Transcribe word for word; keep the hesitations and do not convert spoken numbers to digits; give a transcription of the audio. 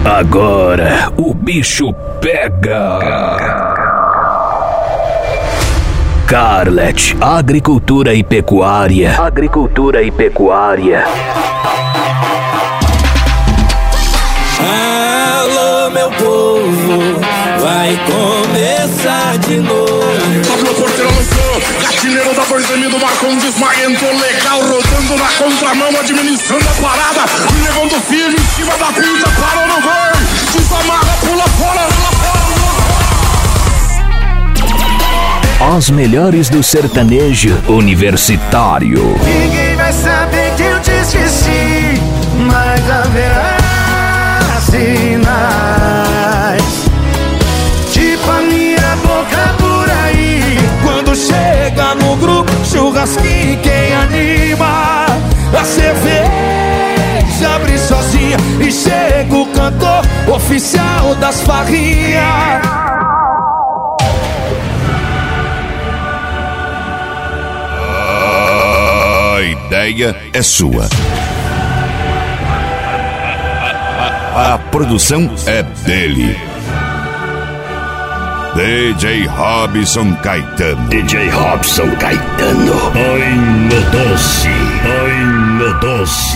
Agora o bicho pega. Carlet, agricultura e pecuária. Agricultura e pecuária. Alô, meu povo, vai começar de novo. Pablo Porteiro lançou, gatineiro da Borzemi do Marcon desmaientou legal, rodando na contramão, administrando a parada, levando o filho em cima da pinta, parou no gol, desamarra, pula fora, pula fora. As melhores do sertanejo universitário. Ninguém vai saber que eu te esqueci, mas haverá sinais, tipo a minha boca por aí. Quando chega no grupo, churrasquinho, quem anima? A cerveja abre sozinha e chega o cantor oficial das farrinhas. A ideia é sua. A, a produção é dele. D J Robson Caetano. D J Robson Caetano. Ai, meu doce, ai, meu doce.